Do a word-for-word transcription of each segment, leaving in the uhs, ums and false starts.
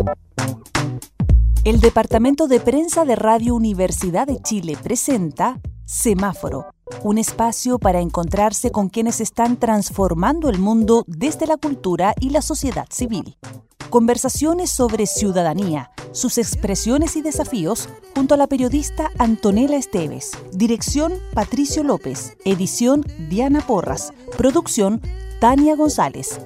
El Departamento de Prensa de Radio Universidad de Chile presenta Semáforo, un espacio para encontrarse con quienes están transformando el mundo desde la cultura y la sociedad civil. Conversaciones sobre ciudadanía, sus expresiones y desafíos, junto a la periodista Antonella Esteves. Dirección Patricio López. Edición Diana Porras. Producción Tania González.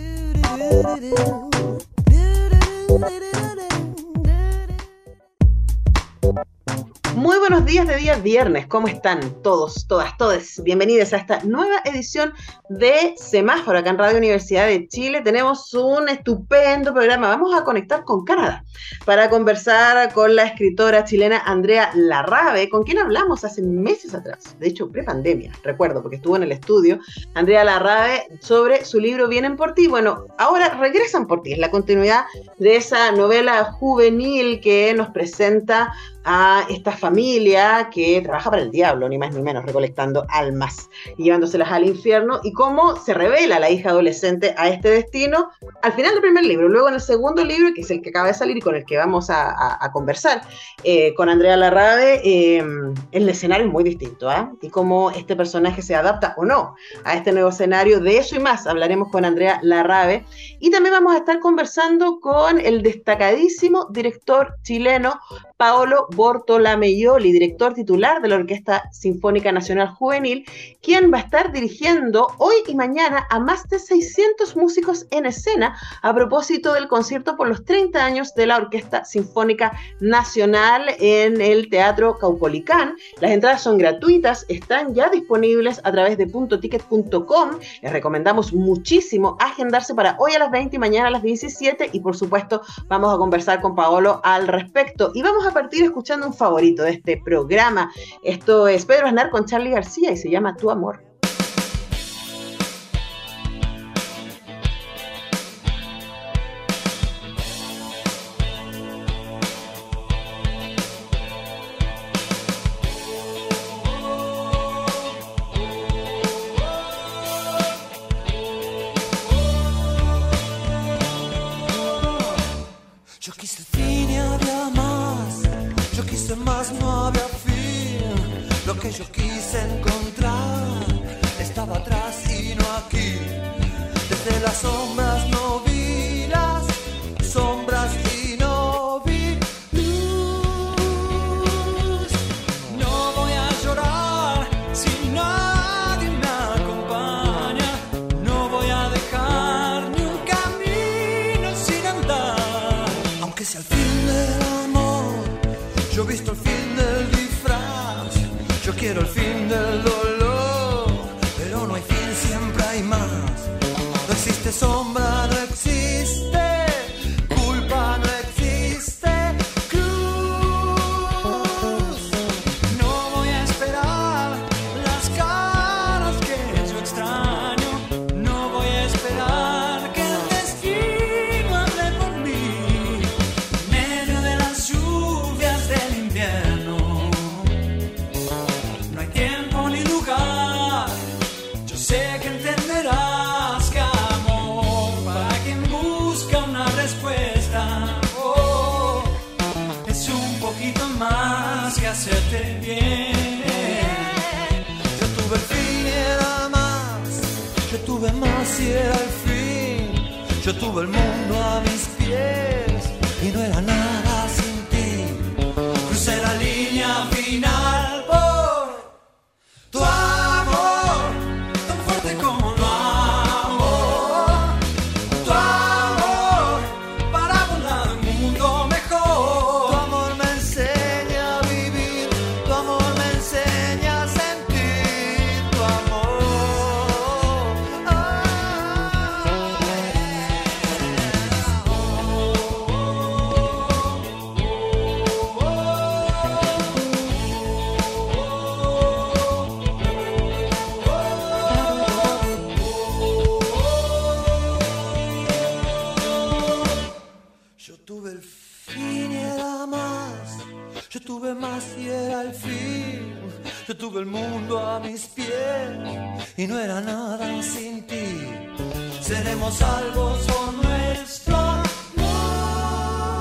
Muy buenos días de día viernes, ¿cómo están todos, todas, todes? Bienvenidos a esta nueva edición de Semáforo acá en Radio Universidad de Chile. Tenemos un estupendo programa, vamos a conectar con Canadá para conversar con la escritora chilena Andrea Larrabe, con quien hablamos hace meses atrás, de hecho prepandemia, recuerdo, porque estuvo en el estudio, Andrea Larrabe, sobre su libro Vienen por ti. Bueno, ahora regresan por ti, es la continuidad de esa novela juvenil que nos presenta a esta familia que trabaja para el diablo, ni más ni menos, recolectando almas y llevándoselas al infierno, y cómo se revela la hija adolescente a este destino al final del primer libro. Luego en el segundo libro, que es el que acaba de salir y con el que vamos a, a, a conversar eh, con Andrea Larrabe, eh, el escenario es muy distinto, ¿eh? Y cómo este personaje se adapta o no a este nuevo escenario. De eso y más hablaremos con Andrea Larrabe, y también vamos a estar conversando con el destacadísimo director chileno Paolo Bortolameioli, director titular de la Orquesta Sinfónica Nacional Juvenil, quien va a estar dirigiendo hoy y mañana a más de seiscientos músicos en escena a propósito del concierto por los treinta años de la Orquesta Sinfónica Nacional en el Teatro Caupolicán. Las entradas son gratuitas, están ya disponibles a través de punto ticket punto com. Les recomendamos muchísimo agendarse para hoy a las veinte y mañana a las diecisiete, y por supuesto vamos a conversar con Paolo al respecto. Y vamos a partir escuchando un favorito de este programa. Esto es Pedro Aznar con Charly García y se llama Tu Amor. Más no había fin, lo que yo quise encontrar estaba atrás y no aquí. Desde las sombras no vi las sombras y no vi luz. No voy a llorar si nadie me acompaña. No voy a dejar ni un camino sin andar, aunque sea el fin del amor. Yo he visto el fin del disfraz, yo quiero el fin del dolor, pero no hay fin, siempre hay más. No existe sombra, no existe culpa, no existe cruz. No voy a esperar las caras que yo extraño, no voy a esperar que el destino hable por mí. En medio de las lluvias del invierno no hay tiempo ni lugar. Yo sé que entenderás que amor para quien busca una respuesta, oh, es un poquito más que hacerte bien. Yo tuve el fin y era más, yo tuve más y era el fin. Yo tuve el mundo a mis pies y no era nada sin ti. Crucé la línea final por tu amor, tan fuerte como lo amo. Tu amor para volar un mundo mejor. Tu amor me enseña a vivir, tu amor me enseña a sentir. Tu amor, ah, yo tuve el fin y era más, yo tuve más y era el fin. Yo tuve el mundo a mis pies y no era nada sin ti. ti. Seremos salvos por nuestro amor.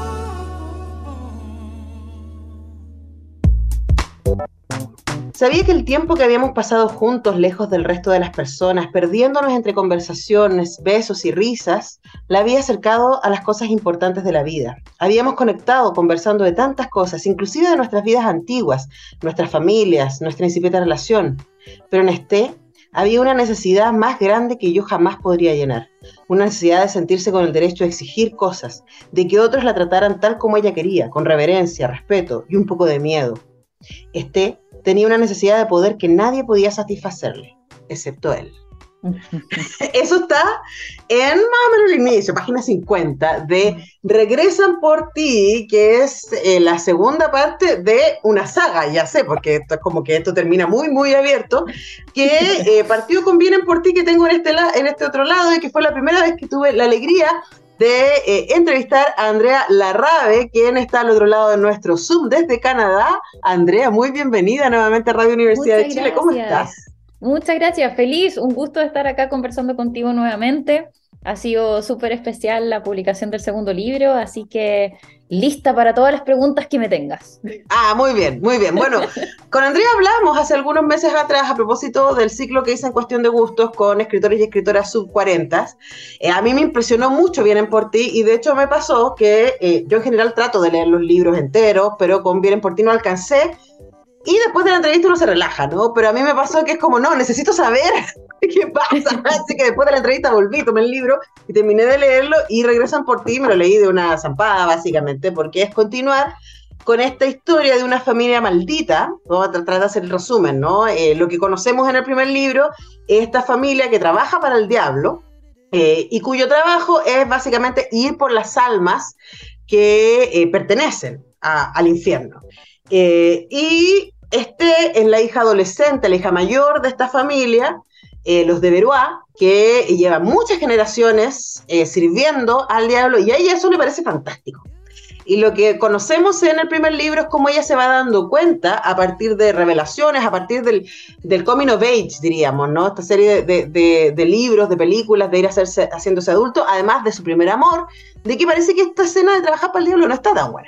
Sabía que el tiempo que habíamos pasado juntos, lejos del resto de las personas, perdiéndonos entre conversaciones, besos y risas, la había acercado a las cosas importantes de la vida. Habíamos conectado conversando de tantas cosas, inclusive de nuestras vidas antiguas, nuestras familias, nuestra incipiente relación. Pero en este había una necesidad más grande que yo jamás podría llenar. Una necesidad de sentirse con el derecho a exigir cosas, de que otros la trataran tal como ella quería, con reverencia, respeto y un poco de miedo. Este tenía una necesidad de poder que nadie podía satisfacerle, excepto él. Eso está en más o menos el inicio, página cincuenta, de Regresan por ti, que es eh, la segunda parte de una saga, ya sé, porque esto es como que esto termina muy, muy abierto, que eh, partió con Vienen por ti, que tengo en este, la, en este otro lado, y que fue la primera vez que tuve la alegría de eh, entrevistar a Andrea Larrabe, quien está al otro lado de nuestro Zoom desde Canadá. Andrea, muy bienvenida nuevamente a Radio Universidad Muchas de Chile. gracias. ¿Cómo estás? Muchas gracias, feliz, un gusto estar acá conversando contigo nuevamente. Ha sido súper especial la publicación del segundo libro, así que lista para todas las preguntas que me tengas. Ah, muy bien, muy bien. Bueno, con Andrea hablamos hace algunos meses atrás a propósito del ciclo que hice en Cuestión de Gustos con escritores y escritoras sub cuarenta. Eh, a mí me impresionó mucho Vienen por ti, y de hecho me pasó que eh, yo en general trato de leer los libros enteros, pero con Vienen por ti no alcancé. Y después de la entrevista uno se relaja, ¿no? Pero a mí me pasó que es como, no, necesito saber qué pasa. Así que después de la entrevista volví, tomé el libro y terminé de leerlo, y Regresan por ti me lo leí de una zampada, básicamente, porque es continuar con esta historia de una familia maldita. Vamos a tratar de hacer el resumen, ¿no? Eh, lo que conocemos en el primer libro es esta familia que trabaja para el diablo, eh, y cuyo trabajo es básicamente ir por las almas que eh, pertenecen a, al infierno. Eh, y este es la hija adolescente, la hija mayor de esta familia, eh, los de Beruá, que llevan muchas generaciones eh, sirviendo al diablo, y a ella eso le parece fantástico. Y lo que conocemos en el primer libro es cómo ella se va dando cuenta a partir de revelaciones, a partir del, del coming of age, diríamos, ¿no? Esta serie de, de, de, de libros, de películas, de ir a hacerse, haciéndose adulto, además de su primer amor, de que parece que esta escena de trabajar para el diablo no está tan buena.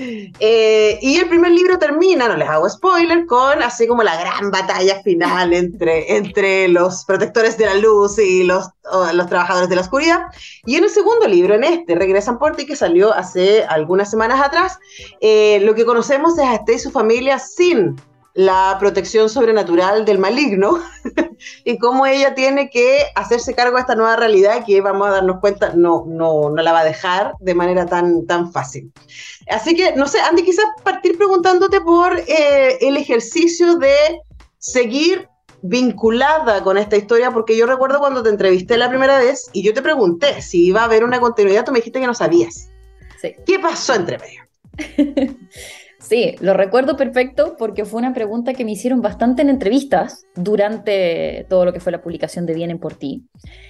Eh, y el primer libro termina, no les hago spoiler, con así como la gran batalla final entre, entre los protectores de la luz y los, oh, los trabajadores de la oscuridad. Y en el segundo libro, en este, Regresan por ti, que salió hace algunas semanas atrás, eh, lo que conocemos es a Este y su familia sin la protección sobrenatural del maligno, y cómo ella tiene que hacerse cargo de esta nueva realidad que, vamos a darnos cuenta, no, no, no la va a dejar de manera tan, tan fácil. Así que, no sé, Andy, quizás partir preguntándote por eh, el ejercicio de seguir vinculada con esta historia, porque yo recuerdo cuando te entrevisté la primera vez y yo te pregunté si iba a haber una continuidad, tú me dijiste que no sabías. Sí. ¿Qué pasó entre medio? Sí, lo recuerdo perfecto porque fue una pregunta que me hicieron bastante en entrevistas durante todo lo que fue la publicación de Vienen por ti.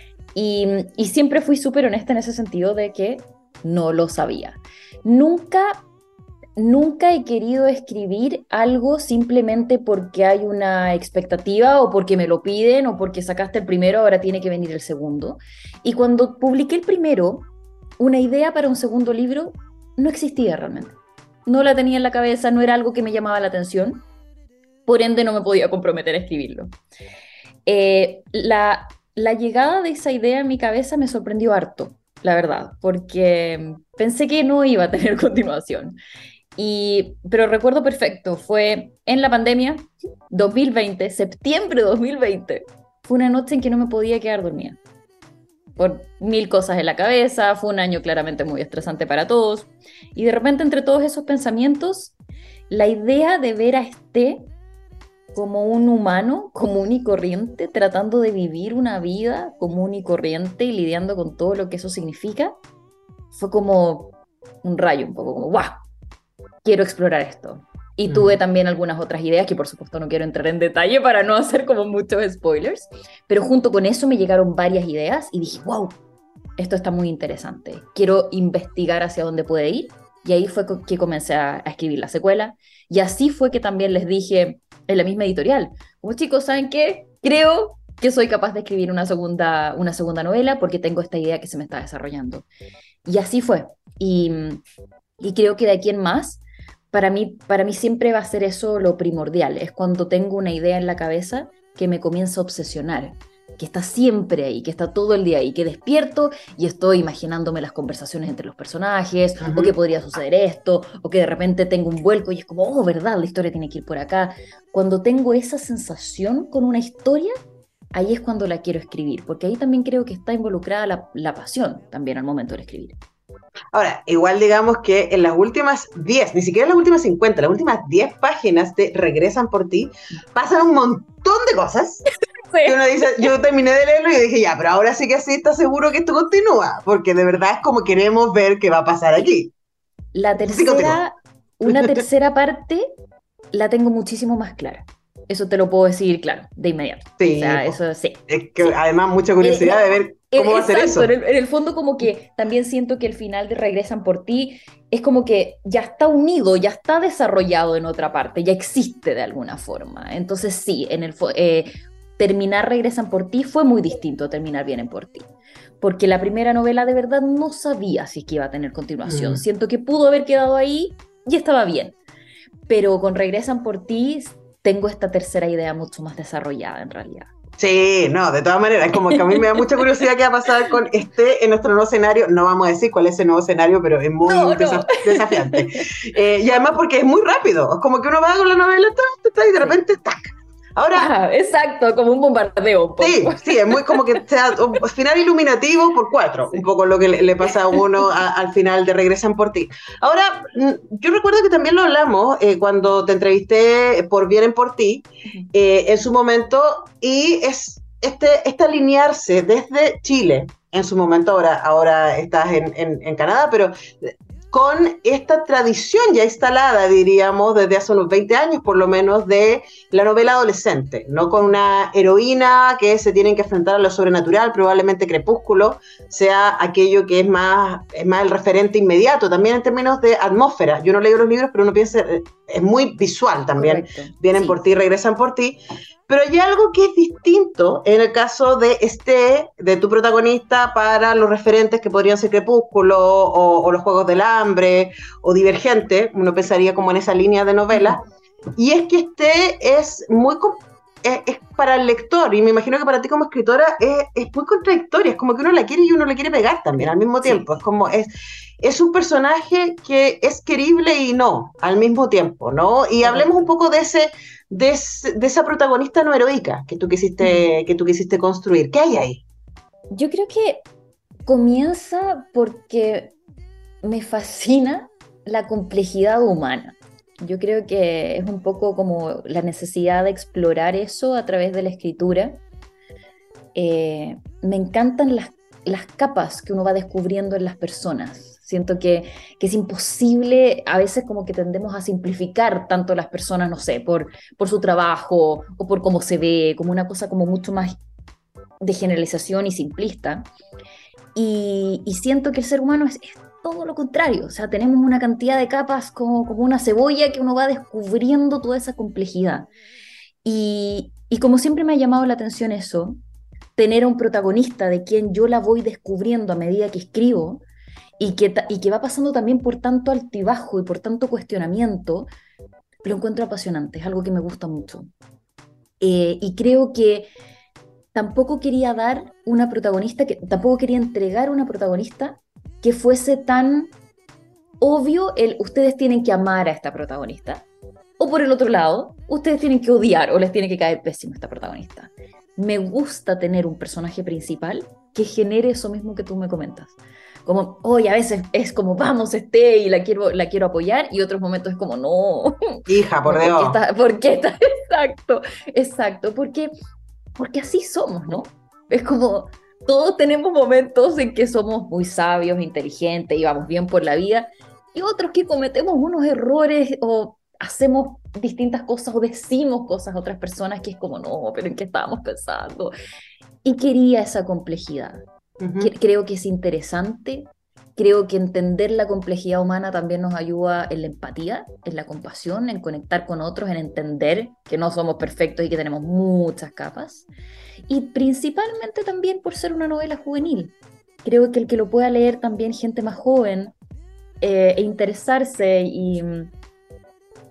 Y, y siempre fui súper honesta en ese sentido de que no lo sabía. Nunca, nunca he querido escribir algo simplemente porque hay una expectativa o porque me lo piden o porque sacaste el primero, ahora tiene que venir el segundo. Y cuando publiqué el primero, una idea para un segundo libro no existía realmente. No la tenía en la cabeza, no era algo que me llamaba la atención, por ende no me podía comprometer a escribirlo. Eh, la, la llegada de esa idea en mi cabeza me sorprendió harto, la verdad, porque pensé que no iba a tener continuación. Y, pero recuerdo perfecto, fue en la pandemia, dos mil veinte, septiembre de dos mil veinte, fue una noche en que no me podía quedar dormida. Por mil cosas en la cabeza, fue un año claramente muy estresante para todos, y de repente entre todos esos pensamientos, la idea de ver a Este como un humano común y corriente, tratando de vivir una vida común y corriente y lidiando con todo lo que eso significa, fue como un rayo, un poco como ¡guau! Quiero explorar esto. Y tuve también algunas otras ideas que por supuesto no quiero entrar en detalle para no hacer como muchos spoilers, pero junto con eso me llegaron varias ideas y dije, wow, esto está muy interesante, quiero investigar hacia dónde puede ir, y ahí fue que comencé a, a escribir la secuela, y así fue que también les dije en la misma editorial, como chicos, ¿saben qué? Creo que soy capaz de escribir una segunda, una segunda novela porque tengo esta idea que se me está desarrollando. Y así fue, y, y creo que de aquí en más para mí, para mí siempre va a ser eso lo primordial, es cuando tengo una idea en la cabeza que me comienza a obsesionar, que está siempre ahí, que está todo el día ahí, que despierto y estoy imaginándome las conversaciones entre los personajes, Ujú. o que podría suceder esto, o que de repente tengo un vuelco y es como, oh, verdad, la historia tiene que ir por acá. Cuando tengo esa sensación con una historia, ahí es cuando la quiero escribir, porque ahí también creo que está involucrada la, la pasión también al momento de escribir. Ahora, igual digamos que en las últimas diez, ni siquiera en las últimas cincuenta, las últimas diez páginas de Regresan por ti, pasan un montón de cosas que uno dice, yo terminé de leerlo y dije, ya, pero ahora sí que sí está seguro que esto continúa, porque de verdad es como queremos ver qué va a pasar aquí. La Sí, continúa. tercera, una tercera parte la tengo muchísimo más clara. Eso te lo puedo decir, claro, de inmediato. O Sí, sea, po. eso sí. Es que Sí. además mucha curiosidad de ver Eh, cómo va a ser Exacto, eso. en el, en el fondo como que también siento que el final de Regresan por ti es como que ya está unido, ya está desarrollado en otra parte, ya existe de alguna forma. Entonces sí, en el fo- eh, terminar Regresan por ti fue muy distinto a terminar Vienen por ti. Porque la primera novela de verdad no sabía si es que iba a tener continuación. Mm. Siento que pudo haber quedado ahí y estaba bien. Pero con Regresan por ti tengo esta tercera idea mucho más desarrollada en realidad. Sí, no, de todas maneras, es como que a mí me da mucha curiosidad qué va a pasar con este en nuestro nuevo escenario. No vamos a decir cuál es ese nuevo escenario, pero es muy No, no. desaf- desafiante. Eh, y además porque es muy rápido, es como que uno va con la novela ta, ta, ta, y de Sí. repente, ¡tac! Ahora, Ah, exacto, como un bombardeo un poco. sí, sí, es muy como que sea un final iluminativo por cuatro, Sí. un poco lo que le, le pasa a uno a- al final de Regresan por ti. Ahora, mm, yo recuerdo que también lo hablamos eh, cuando te entrevisté por Vienen por ti, eh, en su momento, y es este, este alinearse desde Chile, en su momento, ahora, ahora estás en, en, en Canadá, pero con esta tradición ya instalada, diríamos, desde hace unos veinte años por lo menos, de la novela adolescente, no con una heroína que se tienen que enfrentar a lo sobrenatural, probablemente Crepúsculo sea aquello que es más, es más el referente inmediato, también en términos de atmósfera. Yo no leo los libros, pero uno piensa, es muy visual también. Correcto. Vienen Sí. por ti, regresan por ti. Pero hay algo que es distinto en el caso de este, de tu protagonista, para los referentes que podrían ser Crepúsculo o, o los Juegos del Hambre o Divergente, uno pensaría como en esa línea de novela, y es que este es muy es, es para el lector, y me imagino que para ti como escritora es, es muy contradictoria, es como que uno la quiere y uno le quiere pegar también al mismo tiempo, Sí. es como es, es un personaje que es querible y no, al mismo tiempo, ¿no? Y Correcto. hablemos un poco de ese De, de esa protagonista no heroica que tú quisiste, que tú quisiste construir. ¿Qué hay ahí? Yo creo que comienza porque me fascina la complejidad humana. Yo creo que es un poco como la necesidad de explorar eso a través de la escritura. Eh, me encantan las, las capas que uno va descubriendo en las personas. Siento que, que es imposible, a veces como que tendemos a simplificar tanto las personas, no sé, por, por su trabajo o por cómo se ve, como una cosa como mucho más de generalización y simplista. Y, y siento que el ser humano es, es todo lo contrario, o sea, tenemos una cantidad de capas como, como una cebolla que uno va descubriendo toda esa complejidad. Y, y como siempre me ha llamado la atención eso, tener a un protagonista de quien yo la voy descubriendo a medida que escribo, y que, y que va pasando también por tanto altibajo y por tanto cuestionamiento, lo encuentro apasionante, es algo que me gusta mucho. Eh, y creo que tampoco quería dar una protagonista, que tampoco quería entregar una protagonista que fuese tan obvio el ustedes tienen que amar a esta protagonista. O por el otro lado, ustedes tienen que odiar o les tiene que caer pésimo a esta protagonista. Me gusta tener un personaje principal que genere eso mismo que tú me comentas. Como, hoy a veces es como, vamos, esté, y la quiero, la quiero apoyar, y otros momentos es como, no. Hija, por no, Dios. ¿por qué está, ¿por qué está? Exacto, exacto, porque, porque así somos, ¿no? Es como, todos tenemos momentos en que somos muy sabios, inteligentes, y vamos bien por la vida, y otros que cometemos unos errores, o hacemos distintas cosas, o decimos cosas a otras personas que es como, no, pero ¿en qué estábamos pensando? Y quería esa complejidad. Uh-huh. Creo que es interesante, creo que entender la complejidad humana también nos ayuda en la empatía, en la compasión, en conectar con otros, en entender que no somos perfectos y que tenemos muchas capas, y principalmente también por ser una novela juvenil. Creo que el que lo pueda leer también gente más joven eh, e interesarse y,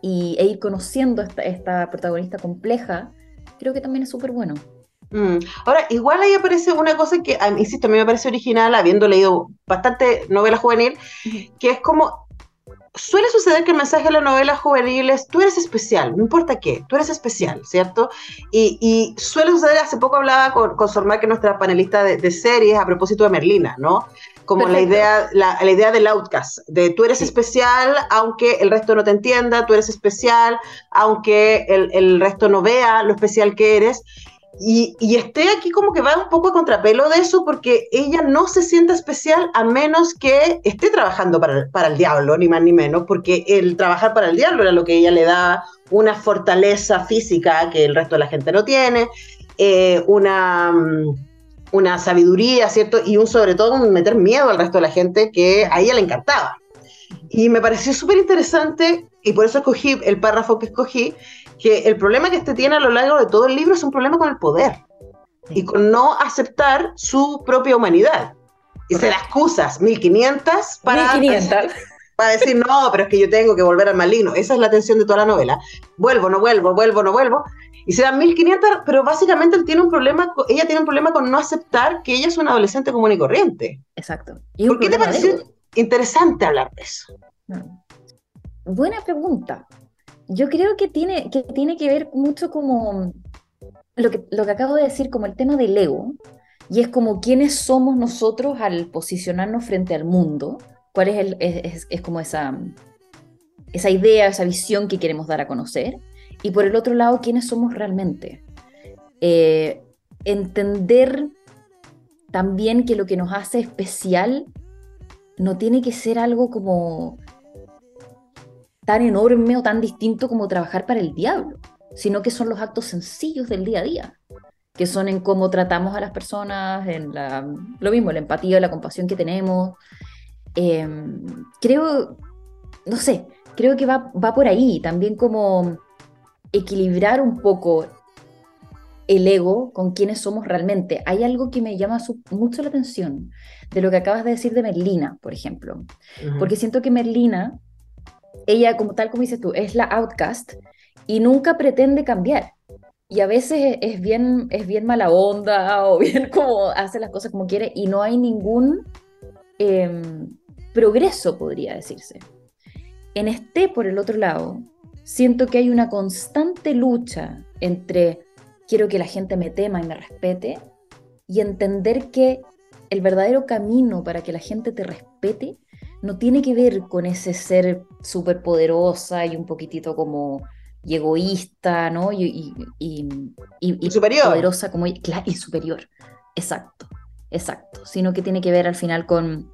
y, e ir conociendo esta, esta protagonista compleja, creo que también es súper bueno. Mm. Ahora, igual ahí aparece una cosa que, a mí, insisto, a mí me parece original, habiendo leído bastante novela juvenil, que es como, suele suceder que el mensaje de la novela juvenil es, tú eres especial, no importa qué, tú eres especial, ¿cierto? Y, y suele suceder, hace poco hablaba con, con Sormar, que es nuestra panelista de, de series, a propósito de Merlina, ¿no? Como Perfecto. la idea, la, la idea del outcast, de tú eres sí. especial, aunque el resto no te entienda, tú eres especial, aunque el, el resto no vea lo especial que eres. Y, y esté aquí como que va un poco a contrapelo de eso, porque ella no se siente especial a menos que esté trabajando para el, para el diablo, ni más ni menos, porque el trabajar para el diablo era lo que ella le da una fortaleza física que el resto de la gente no tiene, eh, una, una sabiduría, ¿cierto? Y un, sobre todo un meter miedo al resto de la gente que a ella le encantaba. Y me pareció súper interesante, y por eso escogí el párrafo que escogí, que el problema que este tiene a lo largo de todo el libro es un problema con el poder y con no aceptar su propia humanidad. Y se da excusas, mil quinientas para, mil quinientas para decir, no, pero es que yo tengo que volver al maligno. Esa es la tensión de toda la novela. Vuelvo, no vuelvo, vuelvo, no vuelvo. Y se dan mil quinientas, pero básicamente él tiene un problema, ella tiene un problema con no aceptar que ella es una adolescente común y corriente. Exacto. ¿Y ¿Por qué te pareció interesante hablar de eso? Buena pregunta. Yo creo que tiene, que tiene que ver mucho como lo que, lo que acabo de decir, como el tema del ego, y es como quiénes somos nosotros al posicionarnos frente al mundo, cuál es, el, es, es, es como esa, esa idea, esa visión que queremos dar a conocer, y por el otro lado, quiénes somos realmente. Eh, entender también que lo que nos hace especial no tiene que ser algo como tan enorme o tan distinto como trabajar para el diablo, sino que son los actos sencillos del día a día, que son en cómo tratamos a las personas, en la, lo mismo, la empatía, la compasión que tenemos. Eh, creo, no sé, creo que va, va por ahí, también como equilibrar un poco el ego con quienes somos realmente. Hay algo que me llama su, mucho la atención de lo que acabas de decir de Merlina, por ejemplo, uh-huh. porque siento que Merlina, ella, como tal como dices tú, es la outcast y nunca pretende cambiar. Y a veces es bien, es bien mala onda o bien como hace las cosas como quiere y no hay ningún eh, progreso, podría decirse. En este, por el otro lado, siento que hay una constante lucha entre quiero que la gente me tema y me respete y entender que el verdadero camino para que la gente te respete no tiene que ver con ese ser súper poderosa y un poquitito como y egoísta, ¿no? Y, y, y, y, y superior. Poderosa como ella, y superior. Exacto, exacto. Sino que tiene que ver al final con,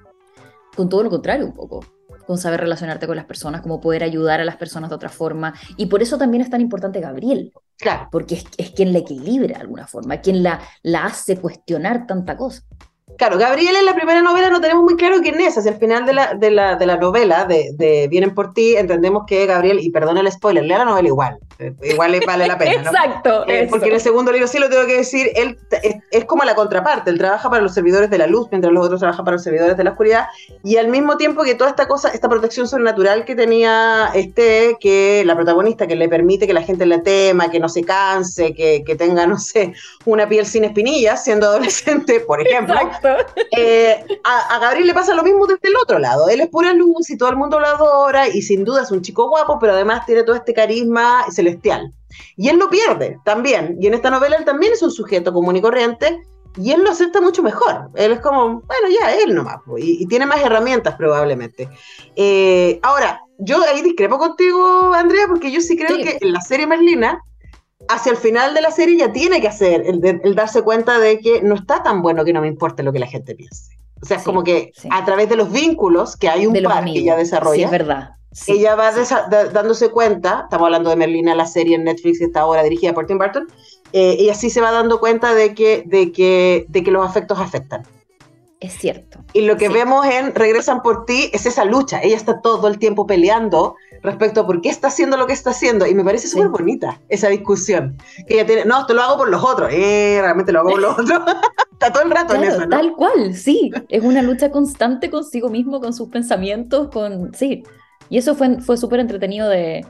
con todo lo contrario un poco. Con saber relacionarte con las personas, como poder ayudar a las personas de otra forma. Y por eso también es tan importante Gabriel. Claro. Porque es, es quien la equilibra de alguna forma, quien la, la hace cuestionar tanta cosa. Claro, Gabriel en la primera novela no tenemos muy claro quién es. Hacia el final de la, de la, de la novela, de, de Vienen por ti, entendemos que Gabriel, y perdona el spoiler, lea la novela igual. Eh, igual le vale la pena, ¿no? Exacto. Eh, porque en el segundo libro, sí lo tengo que decir, él es, es como la contraparte. Él trabaja para los servidores de la luz, mientras los otros trabajan para los servidores de la oscuridad. Y al mismo tiempo que toda esta cosa, esta protección sobrenatural que tenía este, que la protagonista, que le permite que la gente la tema, que no se canse, que, que tenga, no sé, una piel sin espinillas, siendo adolescente, por ejemplo. Exacto. Eh, a, a Gabriel le pasa lo mismo desde el otro lado. Él es pura luz y todo el mundo lo adora y sin duda es un chico guapo, pero además tiene todo este carisma celestial. Y él lo pierde también. Y en esta novela él también es un sujeto común y corriente y él lo acepta mucho mejor. Él es como, bueno, ya, él nomás. Y, y tiene más herramientas probablemente. Eh, ahora, yo ahí discrepo contigo, Andrea, porque yo sí creo sí. que en la serie Merlina, hacia el final de la serie ya tiene que hacer el, el darse cuenta de que no está tan bueno que no me importe lo que la gente piense. O sea, es sí, como que sí. a través de los vínculos, que hay un par que ella desarrolla, sí, es verdad. Sí, ella va sí. desa- da- dándose cuenta, estamos hablando de Merlina, la serie en Netflix que está ahora dirigida por Tim Burton, eh, ella sí se va dando cuenta de que, de que, de que los afectos afectan. Es cierto. Y lo que sí. vemos en Regresan por ti es esa lucha. Ella está todo el tiempo peleando respecto a por qué está haciendo lo que está haciendo. Y me parece súper sí. bonita esa discusión. Que ella tiene, no, esto lo hago por los otros. Eh, realmente lo hago por los otros. Está todo el rato claro, en eso, ¿no? Tal cual, sí. Es una lucha constante consigo mismo, con sus pensamientos, con sí. Y eso fue, fue súper entretenido de,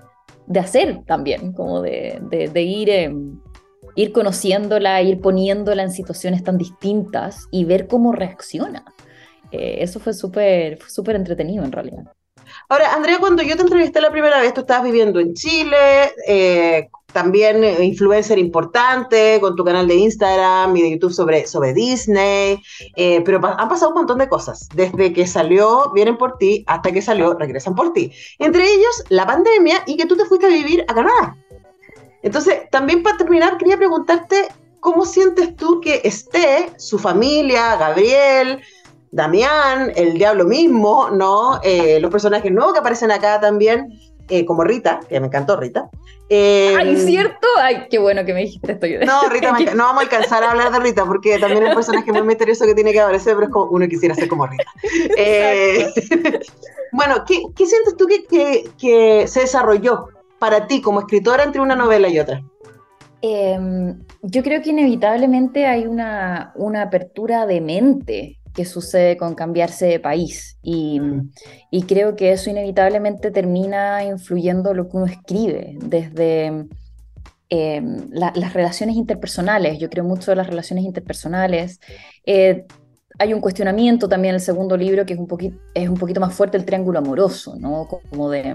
de hacer también, como de, de, de ir, eh, ir conociéndola, ir poniéndola en situaciones tan distintas y ver cómo reacciona. Eh, eso fue súper súper entretenido en realidad. Ahora, Andrea, cuando yo te entrevisté la primera vez, tú estabas viviendo en Chile, eh, también eh, influencer importante, con tu canal de Instagram y de YouTube sobre, sobre Disney, eh, pero pa- han pasado un montón de cosas, desde que salió Vienen por ti hasta que salió Regresan por ti. Entre ellos, la pandemia y que tú te fuiste a vivir a Canadá. Entonces, también para terminar, quería preguntarte, ¿cómo sientes tú que esté su familia, Gabriel, Damián, el diablo mismo, ¿no? Eh, los personajes nuevos que aparecen acá también, eh, como Rita, que me encantó Rita. Eh, ¡Ay, cierto! ¡Ay, qué bueno que me dijiste esto! No, Rita, me enca- no vamos a alcanzar a hablar de Rita, porque también es un personaje muy misterioso que tiene que aparecer, pero es como uno quisiera ser como Rita. Eh, bueno, ¿qué, qué sientes tú que, que, que se desarrolló para ti como escritora entre una novela y otra? Eh, yo creo que inevitablemente hay una, una apertura de mente que sucede con cambiarse de país y, y creo que eso inevitablemente termina influyendo lo que uno escribe, desde eh, la, las relaciones interpersonales. Yo creo mucho en las relaciones interpersonales. Eh, hay un cuestionamiento también en el segundo libro que es un, poquito, es un poquito más fuerte, el triángulo amoroso, ¿no? Como de,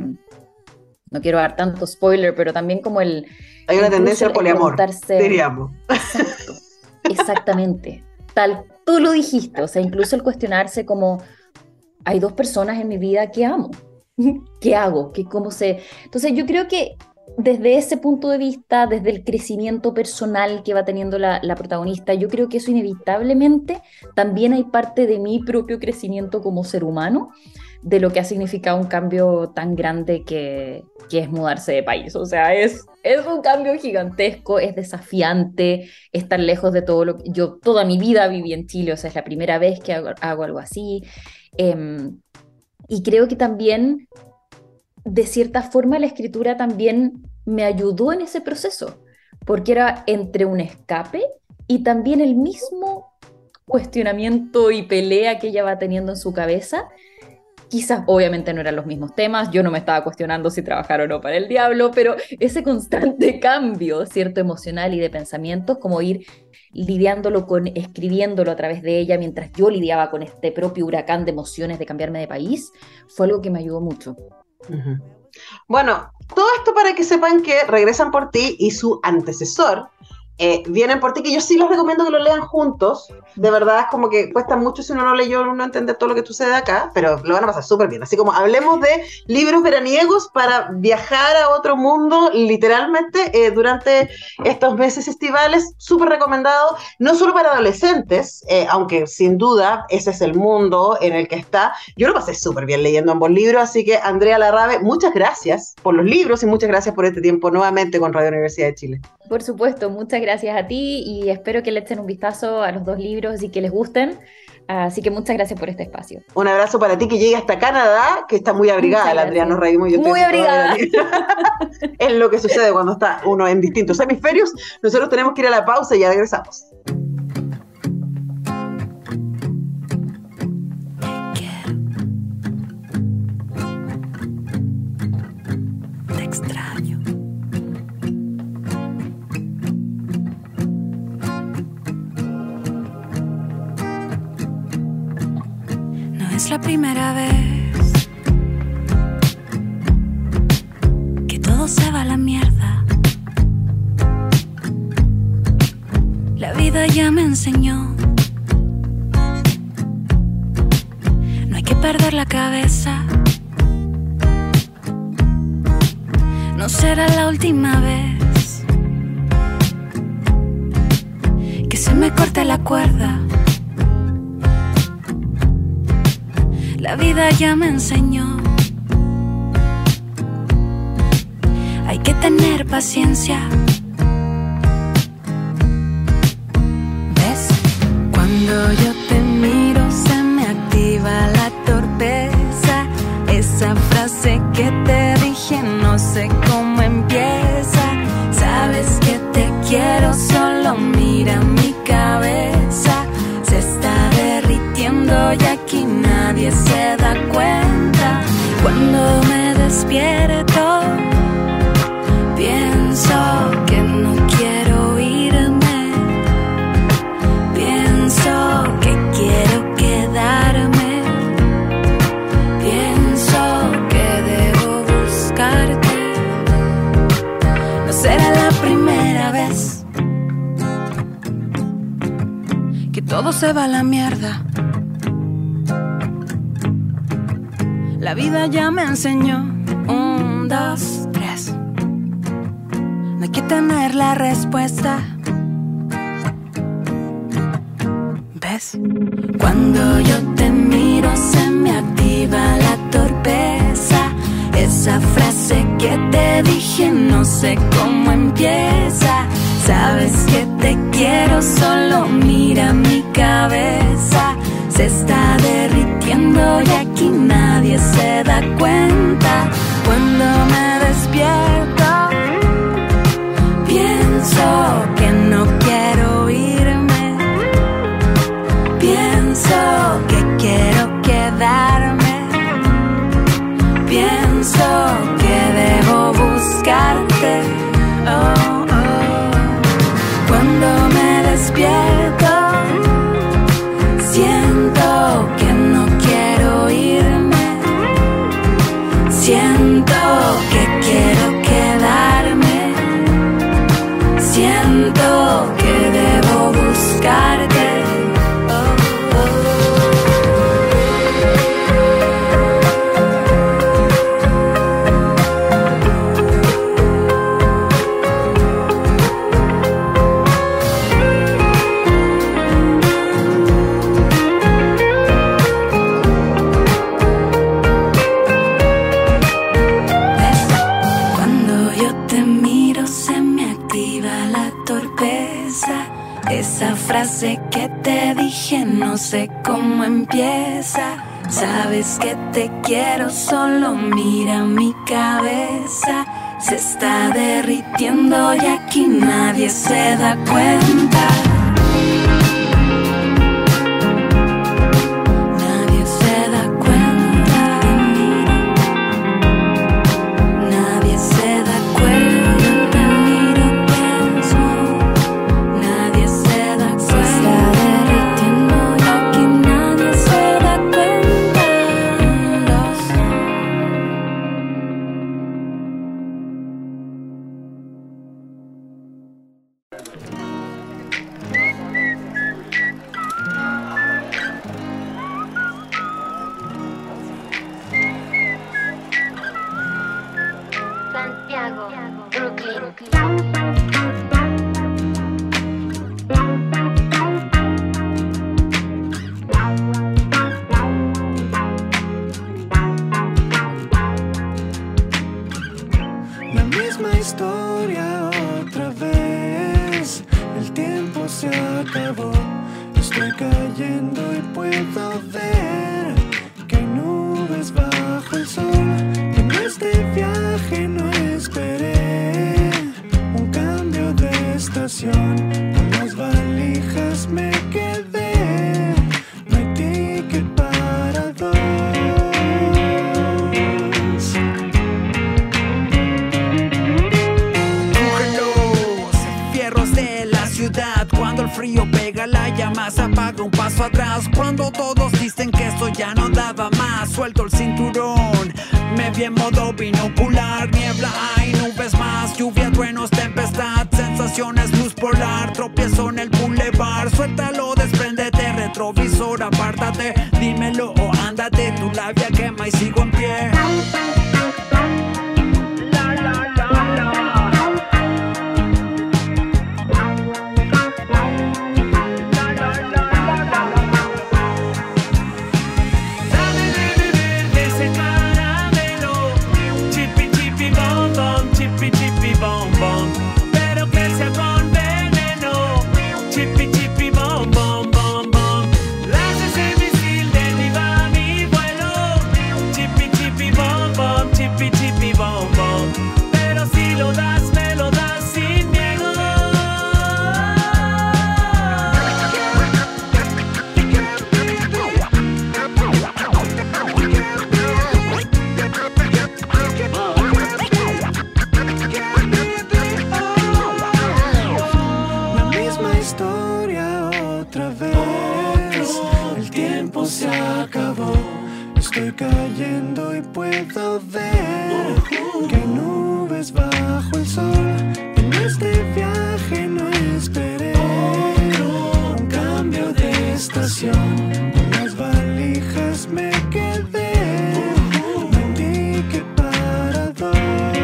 no quiero dar tanto spoiler, pero también como el... Hay una tendencia al poliamor, diríamos. Exacto, exactamente. Tal, tú lo dijiste, o sea, incluso el cuestionarse como, hay dos personas en mi vida que amo, ¿qué hago? ¿Qué, cómo se...? Entonces yo creo que desde ese punto de vista, desde el crecimiento personal que va teniendo la, la protagonista, yo creo que eso inevitablemente también hay parte de mi propio crecimiento como ser humano, de lo que ha significado un cambio tan grande que, que es mudarse de país. O sea, es, es un cambio gigantesco, es desafiante estar lejos de todo lo que... Yo toda mi vida viví en Chile, o sea, es la primera vez que hago, hago algo así. Eh, y creo que también, de cierta forma, la escritura también me ayudó en ese proceso, porque era entre un escape y también el mismo cuestionamiento y pelea que ella va teniendo en su cabeza. Quizás, obviamente, no eran los mismos temas, yo no me estaba cuestionando si trabajar o no para el diablo, pero ese constante cambio, cierto, emocional y de pensamientos, como ir lidiándolo con, escribiéndolo a través de ella, mientras yo lidiaba con este propio huracán de emociones de cambiarme de país, fue algo que me ayudó mucho. Uh-huh. Bueno, todo esto para que sepan que Regresan por ti y su antecesor, Eh, Vienen por ti, que yo sí les recomiendo que lo lean juntos. De verdad es como que cuesta mucho si uno no leyó, no entender todo lo que sucede acá, pero lo van a pasar súper bien. Así como hablemos de libros veraniegos para viajar a otro mundo, literalmente, eh, durante estos meses estivales, súper recomendado, no solo para adolescentes, eh, aunque sin duda ese es el mundo en el que está. Yo lo pasé súper bien leyendo ambos libros, así que Andrea Larrabe, muchas gracias por los libros y muchas gracias por este tiempo nuevamente con Radio Universidad de Chile. Por supuesto, muchas gracias a ti y espero que le echen un vistazo a los dos libros y que les gusten. Así que muchas gracias por este espacio. Un abrazo para ti que llegue hasta Canadá, que está muy abrigada, la Andrea, nos reímos. Yo muy abrigada. Es lo que sucede cuando está uno en distintos hemisferios. Nosotros tenemos que ir a la pausa y ya regresamos. Te extraño. Es la primera vez que todo se va a la mierda. La vida ya me enseñó, no hay que perder la cabeza. No será la última vez que se me corte la cuerda. La vida ya me enseñó, hay que tener paciencia. ¿Ves? Cuando yo te miro se me activa la torpeza. Esa frase que te dije no sé cómo empieza. Sabes que te quiero, solo mira mi cabeza. Se está derritiendo y aquí nadie se da cuenta. Cuando me despierto todo se va a la mierda. La vida ya me enseñó. Un, dos, tres. No hay que tener la respuesta. ¿Ves? Cuando yo te miro se me activa la torpeza. Esa frase que te dije no sé cómo empieza. Sabes que te quiero, solo mira mi cabeza. Se está derritiendo y aquí nadie se da cuenta. Cuando me despierto, pienso que no quiero irme. Pienso que quiero quedarme. Pienso que debo buscarte. Oh, oh. Cuando me despierto, siento que no quiero irme. Siento que quiero quedarme. Siento que debo buscarte. Oh, oh. Esa frase que te dije no sé cómo empieza. Sabes que te quiero, solo mira mi cabeza. Se está derritiendo y aquí nadie se da cuenta. Nadie se da cuenta. Nadie se da cuenta. sensación. Con las valijas me quedé, no indique para dos.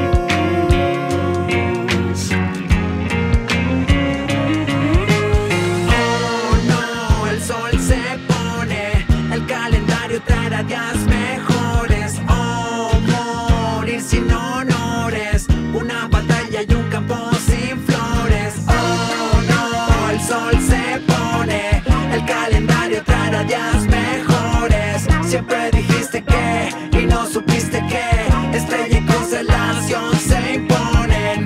Oh no, el sol se pone, el calendario traerá días mejores. Oh, morir sin honores, una batalla y un campo sin flores. Oh no, el sol se pone, el calendario traerá días mejores. Siempre dijiste que y no supiste que estrella y constelación se imponen.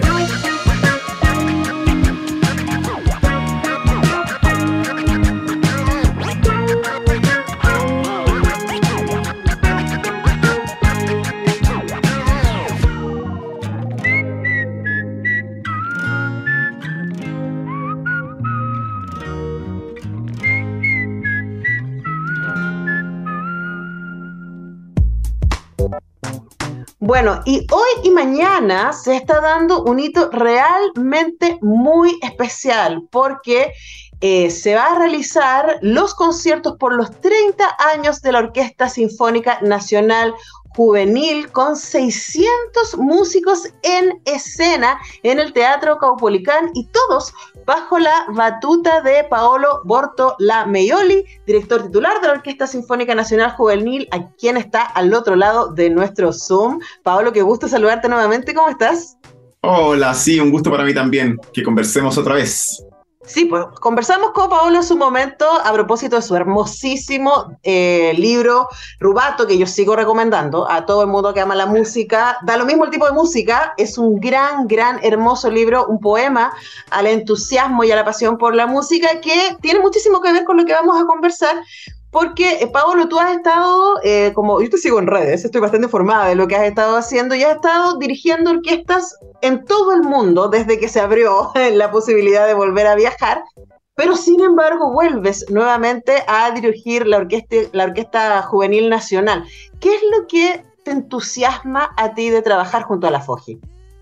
Bueno, y hoy y mañana se está dando un hito realmente muy especial porque eh, se va a realizar los conciertos por los treinta años de la Orquesta Sinfónica Nacional Juvenil con seiscientos músicos en escena en el Teatro Caupolicán y todos bajo la batuta de Paolo Bortolameioli, director titular de la Orquesta Sinfónica Nacional Juvenil, a quien está al otro lado de nuestro Zoom. Paolo, qué gusto saludarte nuevamente, ¿cómo estás? Hola, sí, un gusto para mí también, que conversemos otra vez. Sí, pues conversamos con Paolo en su momento a propósito de su hermosísimo eh, libro Rubato, que yo sigo recomendando a todo el mundo que ama la música. Da lo mismo el tipo de música, es un gran, gran, hermoso libro, un poema al entusiasmo y a la pasión por la música que tiene muchísimo que ver con lo que vamos a conversar. Porque, eh, Paolo, tú has estado, eh, como yo te sigo en redes, estoy bastante informada de lo que has estado haciendo y has estado dirigiendo orquestas en todo el mundo desde que se abrió la posibilidad de volver a viajar, pero sin embargo vuelves nuevamente a dirigir la Orquesta, la Orquesta Juvenil Nacional. ¿Qué es lo que te entusiasma a ti de trabajar junto a la FOJI?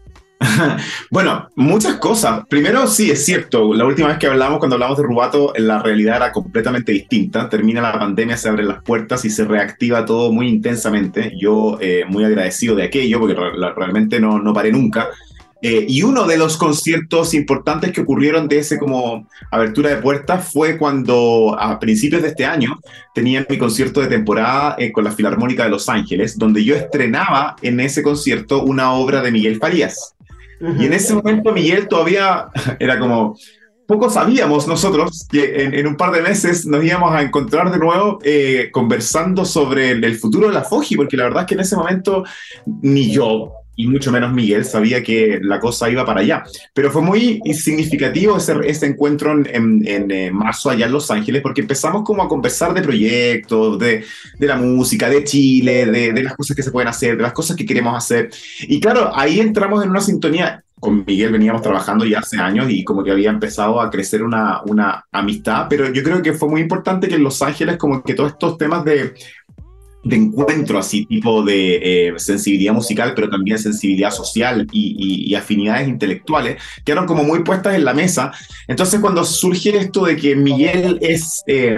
Bueno, muchas cosas. Primero, sí, es cierto, la última vez que hablamos, cuando hablamos de Rubato, la realidad era completamente distinta. Termina la pandemia, se abren las puertas y se reactiva todo muy intensamente. Yo eh, muy agradecido de aquello, porque re- realmente no, no paré nunca. Eh, y uno de los conciertos importantes que ocurrieron de ese como abertura de puertas fue cuando a principios de este año tenía mi concierto de temporada eh, con la Filarmónica de Los Ángeles, donde yo estrenaba en ese concierto una obra de Miguel Farías. Y en ese momento Miguel todavía era como, poco sabíamos nosotros que en, en un par de meses nos íbamos a encontrar de nuevo eh, conversando sobre el, el futuro de la FOJI, porque la verdad es que en ese momento ni yo, y mucho menos Miguel, sabía que la cosa iba para allá. Pero fue muy significativo ese, ese encuentro en, en, en eh, marzo allá en Los Ángeles, porque empezamos como a conversar de proyectos, de, de la música, de Chile, de, de las cosas que se pueden hacer, de las cosas que queremos hacer. Y claro, ahí entramos en una sintonía. Con Miguel veníamos trabajando ya hace años y como que había empezado a crecer una, una amistad, pero yo creo que fue muy importante que en Los Ángeles como que todos estos temas de de encuentro así, tipo de eh, sensibilidad musical, pero también sensibilidad social y, y, y afinidades intelectuales, quedaron como muy puestas en la mesa. Entonces, cuando surge esto de que Miguel es, eh,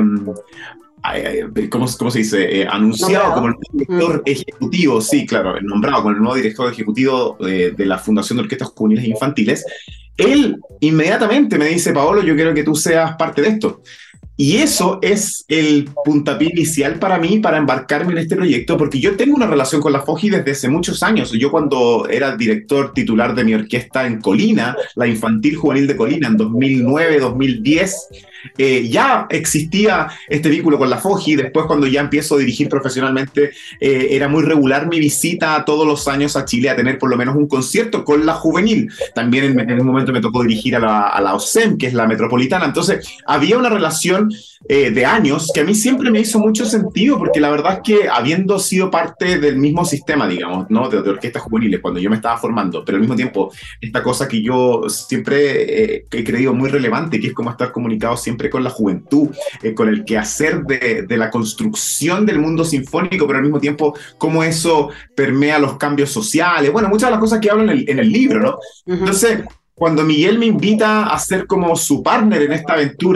¿cómo, cómo se dice? Eh, anunciado como el director mm. ejecutivo, sí, claro, nombrado como el nuevo director ejecutivo de, de la Fundación de Orquestas Juveniles e Infantiles, él inmediatamente me dice, Paolo, yo quiero que tú seas parte de esto. Y eso es el puntapié inicial para mí, para embarcarme en este proyecto, porque yo tengo una relación con la FOJI desde hace muchos años. Yo cuando era director titular de mi orquesta en Colina, la Infantil Juvenil de Colina, en dos mil nueve, dos mil diez, eh, ya existía este vínculo con la FOJI. Después, cuando ya empiezo a dirigir profesionalmente, eh, era muy regular mi visita todos los años a Chile a tener por lo menos un concierto con la juvenil. También en, en un momento me tocó dirigir a la, a la O S E M, que es la metropolitana. Entonces, había una relación Eh, de años que a mí siempre me hizo mucho sentido, porque la verdad es que habiendo sido parte del mismo sistema, digamos, ¿no? de, de orquestas juveniles cuando yo me estaba formando, pero al mismo tiempo esta cosa que yo siempre eh, he creído muy relevante, que es como estar comunicado siempre con la juventud, eh, con el quehacer de, de la construcción del mundo sinfónico, pero al mismo tiempo cómo eso permea los cambios sociales, bueno, muchas de las cosas que hablo en el, en el libro, ¿no? Uh-huh. Entonces, cuando Miguel me invita a ser como su partner en esta aventura,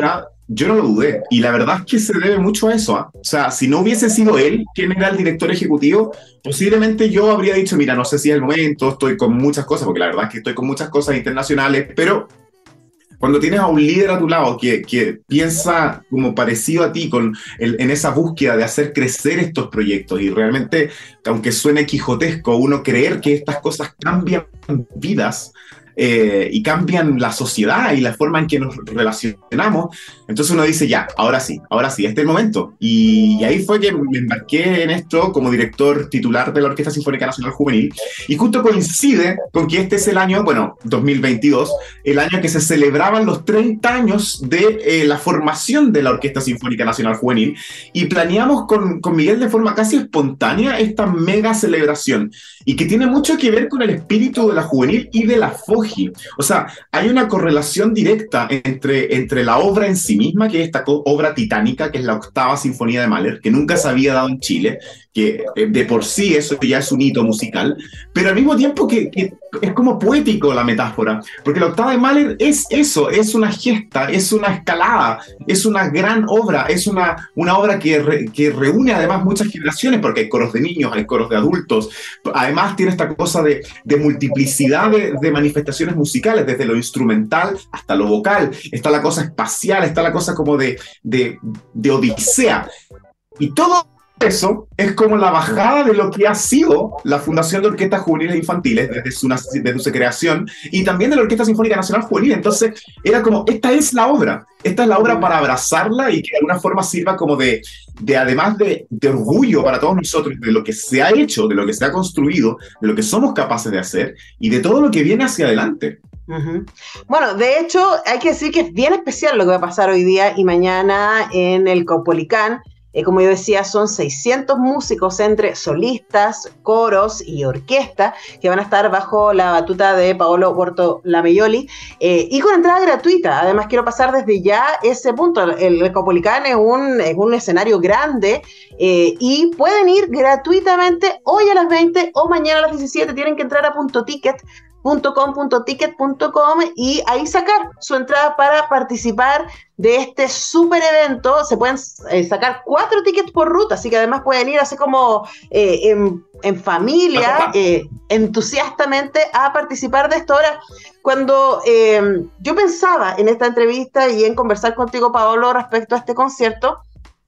yo no lo dudé. Y la verdad es que se debe mucho a eso. ¿eh? O sea, si no hubiese sido él quien era el director ejecutivo, posiblemente yo habría dicho, mira, no sé si es el momento, estoy con muchas cosas, porque la verdad es que estoy con muchas cosas internacionales, pero cuando tienes a un líder a tu lado que, que piensa como parecido a ti con el, en esa búsqueda de hacer crecer estos proyectos y realmente, aunque suene quijotesco, uno creer que estas cosas cambian vidas, Eh, y cambian la sociedad y la forma en que nos relacionamos, entonces uno dice, ya, ahora sí, ahora sí, este es el momento. Y, y ahí fue que me embarqué en esto como director titular de la Orquesta Sinfónica Nacional Juvenil, y justo coincide con que este es el año, bueno, dos mil veintidós, el año que se celebraban los treinta años de eh, la formación de la Orquesta Sinfónica Nacional Juvenil, y planeamos con, con Miguel de forma casi espontánea esta mega celebración, y que tiene mucho que ver con el espíritu de la juvenil y de la F O G I. O sea, hay una correlación directa entre, entre la obra en sí misma, que es esta obra titánica, que es la octava sinfonía de Mahler, que nunca se había dado en Chile, que de por sí eso ya es un hito musical, pero al mismo tiempo que, que es como poético la metáfora, porque la octava de Mahler es eso, es una gesta, es una escalada, es una gran obra, es una, una obra que, re, que reúne además muchas generaciones, porque hay coros de niños, hay coros de adultos, además tiene esta cosa de, de multiplicidad de, de manifestaciones musicales, desde lo instrumental hasta lo vocal, está la cosa espacial, está la cosa como de, de, de odisea, y todo eso es como la bajada de lo que ha sido la Fundación de Orquestas Juveniles e Infantiles desde su, desde su creación, y también de la Orquesta Sinfónica Nacional Juvenil. Entonces era como, esta es la obra, esta es la obra para abrazarla y que de alguna forma sirva como de, de además de, de orgullo para todos nosotros de lo que se ha hecho, de lo que se ha construido, de lo que somos capaces de hacer y de todo lo que viene hacia adelante. Uh-huh. Bueno, de hecho hay que decir que es bien especial lo que va a pasar hoy día y mañana en el Caupolicán. Eh, como yo decía, son seiscientos músicos entre solistas, coros y orquesta que van a estar bajo la batuta de Paolo Bortolameioli eh, y con entrada gratuita. Además, quiero pasar desde ya ese punto. El, el Caupolicán es un, es un escenario grande eh, y pueden ir gratuitamente hoy a las veinte o mañana a las diecisiete. Tienen que entrar a punto ticket punto com punto ticket punto com y ahí sacar su entrada para participar de este súper evento. Se pueden eh, sacar cuatro tickets por ruta, así que además pueden ir así como eh, en, en familia, eh, entusiastamente a participar de esto. Ahora, cuando eh, yo pensaba en esta entrevista y en conversar contigo, Paolo, respecto a este concierto,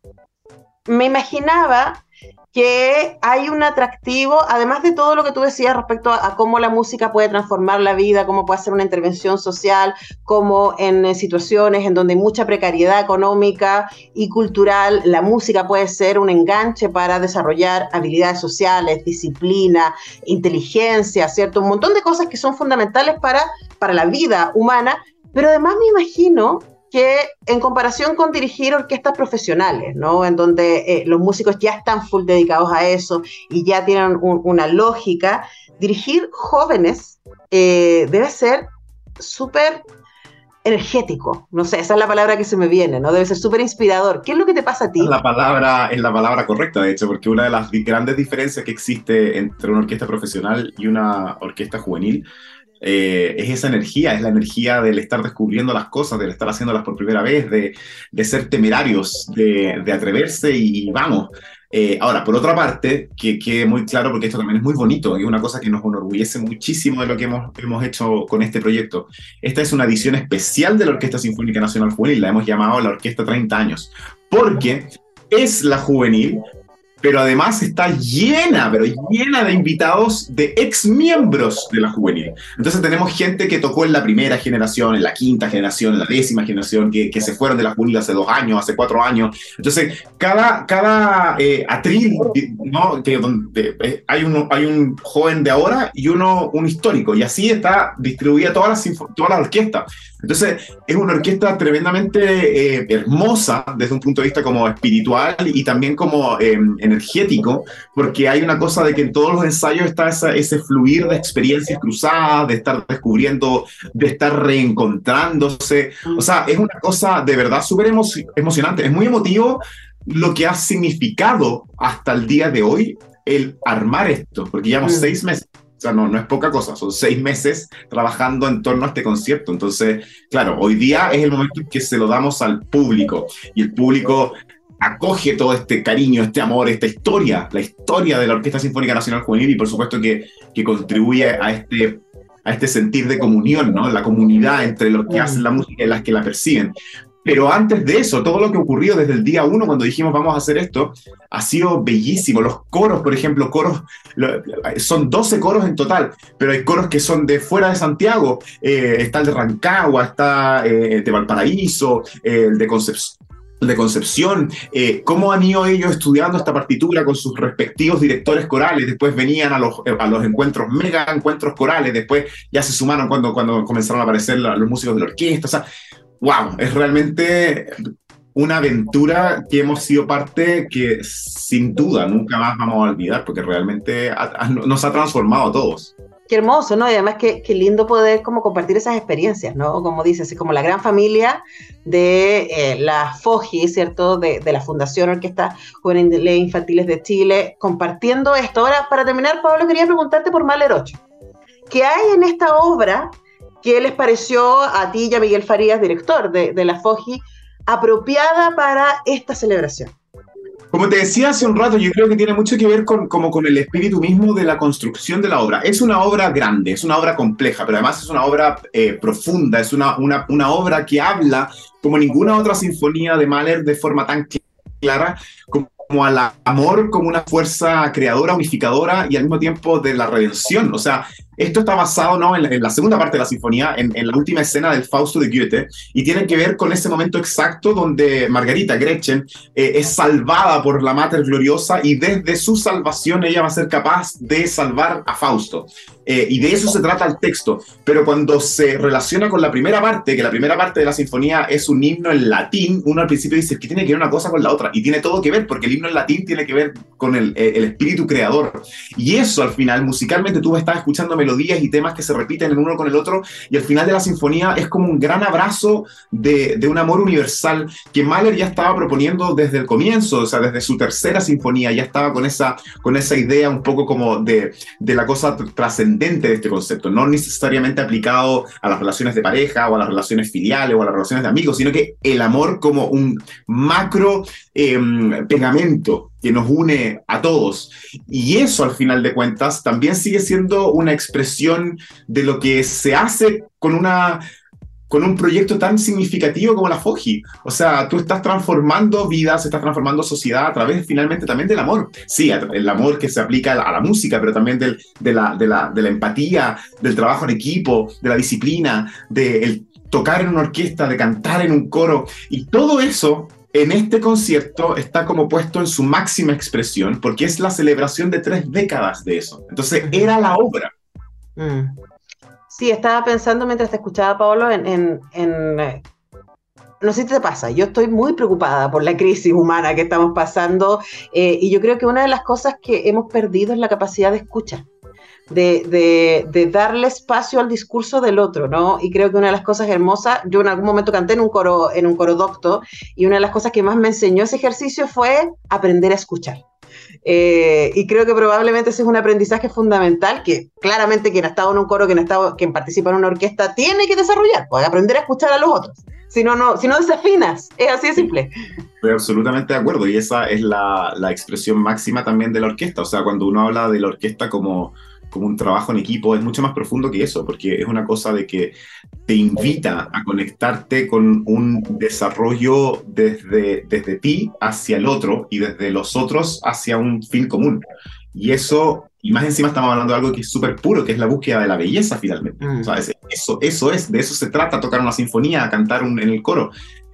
me imaginaba que hay un atractivo, además de todo lo que tú decías respecto a, a cómo la música puede transformar la vida, cómo puede hacer una intervención social, cómo en, en situaciones en donde hay mucha precariedad económica y cultural, la música puede ser un enganche para desarrollar habilidades sociales, disciplina, inteligencia, ¿cierto? Un montón de cosas que son fundamentales para, para la vida humana, pero además me imagino que en comparación con dirigir orquestas profesionales, ¿no? En donde eh, los músicos ya están full dedicados a eso y ya tienen un, una lógica, dirigir jóvenes eh, debe ser súper energético, no sé, esa es la palabra que se me viene, ¿no? Debe ser súper inspirador. ¿Qué es lo que te pasa a ti? La palabra, es la palabra correcta, de hecho, porque una de las grandes diferencias que existe entre una orquesta profesional y una orquesta juvenil Eh, es esa energía, es la energía del estar descubriendo las cosas, del estar haciéndolas por primera vez, de, de ser temerarios, de, de atreverse y, y vamos. Eh, ahora, por otra parte, que quede muy claro, porque esto también es muy bonito y es una cosa que nos enorgullece muchísimo de lo que hemos, hemos hecho con este proyecto. Esta es una edición especial de la Orquesta Sinfónica Nacional Juvenil, la hemos llamado la Orquesta treinta años, porque es la juvenil, pero además está llena, pero llena de invitados de ex miembros de la juvenil. Entonces tenemos gente que tocó en la primera generación, en la quinta generación, en la décima generación, que, que se fueron de la juvenil hace dos años, hace cuatro años. Entonces cada, cada eh, atril, ¿no? Que donde, eh, hay, uno, hay un joven de ahora y uno un histórico, y así está distribuida toda la, toda la orquesta. Entonces es una orquesta tremendamente eh, hermosa desde un punto de vista como espiritual y también como eh, energético, porque hay una cosa de que en todos los ensayos está esa, ese fluir de experiencias cruzadas, de estar descubriendo, de estar reencontrándose. O sea, es una cosa de verdad súper emo emocionante, es muy emotivo lo que ha significado hasta el día de hoy el armar esto, porque llevamos mm. seis meses O sea, no, no es poca cosa, son seis meses trabajando en torno a este concierto. Entonces, claro, hoy día es el momento en que se lo damos al público y el público acoge todo este cariño, este amor, esta historia, la historia de la Orquesta Sinfónica Nacional Juvenil y por supuesto que, que contribuye a este, a este sentir de comunión, ¿no? La comunidad entre los que hacen la música y las que la perciben. Pero antes de eso, todo lo que ocurrió desde el día uno, cuando dijimos vamos a hacer esto, ha sido bellísimo. Los coros, por ejemplo, coros, lo, son doce coros en total, pero hay coros que son de fuera de Santiago. Eh, está el de Rancagua, está eh, de Valparaíso, eh, el de Concepción. de Concepción, eh, cómo han ido ellos estudiando esta partitura con sus respectivos directores corales, después venían a los, a los encuentros, mega encuentros corales, después ya se sumaron cuando, cuando comenzaron a aparecer la, los músicos de la orquesta, o sea, wow, es realmente una aventura que hemos sido parte que sin duda nunca más vamos a olvidar, porque realmente ha, ha, nos ha transformado a todos. Qué hermoso, ¿no? Y además qué, qué lindo poder como compartir esas experiencias, ¿no? Como dices, así como la gran familia de eh, la FOJI, ¿cierto? De, de la Fundación Orquesta Juveniles Infantiles de Chile, compartiendo esto. Ahora, para terminar, Pablo, quería preguntarte por Mahler ocho. ¿Qué hay en esta obra que les pareció a ti y a Miguel Farías, director de, de la FOJI, apropiada para esta celebración? Como te decía hace un rato, yo creo que tiene mucho que ver con, como con el espíritu mismo de la construcción de la obra. Es una obra grande, es una obra compleja, pero además es una obra eh, profunda, es una, una, una obra que habla como ninguna otra sinfonía de Mahler de forma tan clara como, como al amor como una fuerza creadora, unificadora y al mismo tiempo de la redención. O sea, esto está basado, ¿no?, en, la, en la segunda parte de la sinfonía, en, en la última escena del Fausto de Goethe, y tiene que ver con ese momento exacto donde Margarita, Gretchen, eh, es salvada por la Mater Gloriosa, y desde su salvación ella va a ser capaz de salvar a Fausto. Eh, y de eso se trata el texto. Pero cuando se relaciona con la primera parte, que la primera parte de la sinfonía es un himno en latín, uno al principio dice que tiene que ver una cosa con la otra, y tiene todo que ver, porque el himno en latín tiene que ver con el, el espíritu creador. Y eso al final, musicalmente, tú estás escuchando melodías y temas que se repiten en uno con el otro, y al final de la sinfonía es como un gran abrazo de, de un amor universal que Mahler ya estaba proponiendo desde el comienzo, o sea, desde su tercera sinfonía, ya estaba con esa, con esa idea un poco como de, de la cosa trascendente de este concepto, no necesariamente aplicado a las relaciones de pareja o a las relaciones filiales o a las relaciones de amigos, sino que el amor como un macro eh, pegamento que nos une a todos. Y eso, al final de cuentas, también sigue siendo una expresión de lo que se hace con una... con un proyecto tan significativo como la FOJI. O sea, tú estás transformando vidas, estás transformando sociedad a través finalmente también del amor. Sí, el amor que se aplica a la música, pero también del, de, la, de, la, de la empatía, del trabajo en equipo, de la disciplina, de el tocar en una orquesta, de cantar en un coro. Y todo eso en este concierto está como puesto en su máxima expresión, porque es la celebración de tres décadas de eso. Entonces, era la obra. Mm. Sí, estaba pensando mientras te escuchaba, Pablo, en, en, en... No sé si te pasa, yo estoy muy preocupada por la crisis humana que estamos pasando, eh, y yo creo que una de las cosas que hemos perdido es la capacidad de escucha, de, de, de darle espacio al discurso del otro, ¿no? Y creo que una de las cosas hermosas, yo en algún momento canté en un coro, en un coro docto, y una de las cosas que más me enseñó ese ejercicio fue aprender a escuchar. Eh, y creo que probablemente ese es un aprendizaje fundamental que claramente quien ha estado en un coro, quien, ha estado, quien participa en una orquesta tiene que desarrollar, puede aprender a escuchar a los otros, si no, no, si no desafinas, es así de simple. Estoy absolutamente de acuerdo, y esa es la, la expresión máxima también de la orquesta. O sea, cuando uno habla de la orquesta como, como un trabajo en equipo, es mucho más profundo que eso, porque es una cosa de que te invita a conectarte con un desarrollo desde, desde ti hacia el otro y desde los otros hacia un fin común. Y eso, y más encima estamos hablando de algo que es súper puro, que es la búsqueda de la belleza finalmente. Mm. O sea, eso, eso es, de eso se trata, tocar una sinfonía, cantar un, en el coro.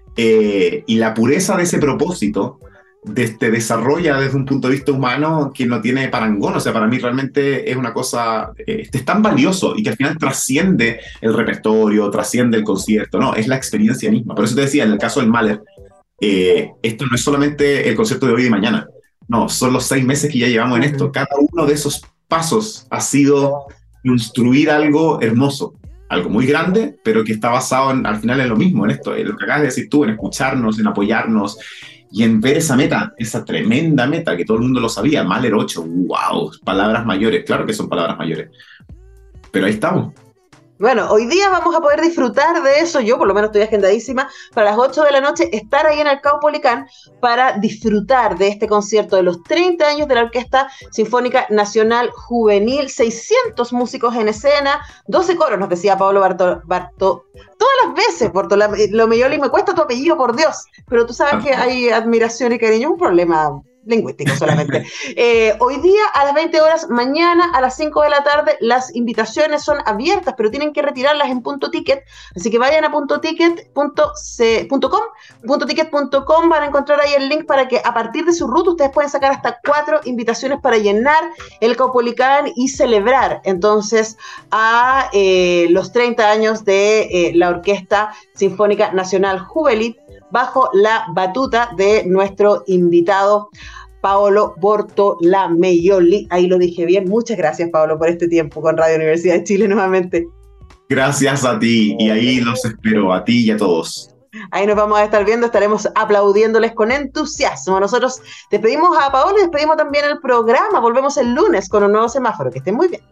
Eh, y la pureza de ese propósito de, te desarrolla desde un punto de vista humano que no tiene parangón. O sea, para mí realmente es una cosa, eh, es tan valioso y que al final trasciende el repertorio, trasciende el concierto, no, es la experiencia misma. Por eso te decía, en el caso del Mahler, eh, esto no es solamente el concierto de hoy y de mañana, no, son los seis meses que ya llevamos en esto. Cada uno de esos pasos ha sido construir algo hermoso, algo muy grande, pero que está basado en, al final en lo mismo, en esto, en lo que acabas de decir tú, en escucharnos, en apoyarnos. Y en ver esa meta, esa tremenda meta que todo el mundo lo sabía, Mahler ocho, wow, palabras mayores, claro que son palabras mayores. Pero ahí estamos. Bueno, hoy día vamos a poder disfrutar de eso. Yo por lo menos estoy agendadísima para las ocho de la noche estar ahí en el Caupolicán para disfrutar de este concierto de los treinta años de la Orquesta Sinfónica Nacional Juvenil, seiscientos músicos en escena, doce coros, nos decía Pablo Barto, Barto todas las veces, Bartolomé, me cuesta tu apellido, por Dios, pero tú sabes que hay admiración y cariño, es un problema lingüístico solamente. Eh, hoy día a las veinte horas, mañana a las cinco de la tarde, las invitaciones son abiertas, pero tienen que retirarlas en punto ticket, así que vayan a punto ticket punto com, punto ticket punto com, van a encontrar ahí el link para que a partir de su ruta ustedes pueden sacar hasta cuatro invitaciones para llenar el Caupolicán y celebrar entonces a eh, los treinta años de eh, la Orquesta Sinfónica Nacional Juvenil, bajo la batuta de nuestro invitado Paolo Bortolameioli. Ahí lo dije bien. Muchas gracias, Paolo, por este tiempo con Radio Universidad de Chile nuevamente. Gracias a ti, y ahí los espero, a ti y a todos. Ahí nos vamos a estar viendo, estaremos aplaudiéndoles con entusiasmo. Nosotros despedimos a Paolo y despedimos también el programa. Volvemos el lunes con un nuevo semáforo. Que estén muy bien.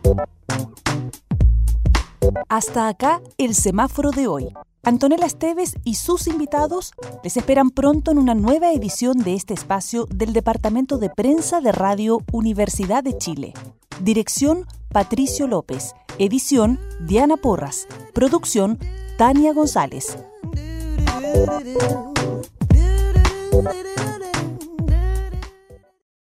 Hasta acá el semáforo de hoy. Antonella Esteves y sus invitados les esperan pronto en una nueva edición de este espacio del Departamento de Prensa de Radio Universidad de Chile. Dirección, Patricio López. Edición, Diana Porras. Producción, Tania González.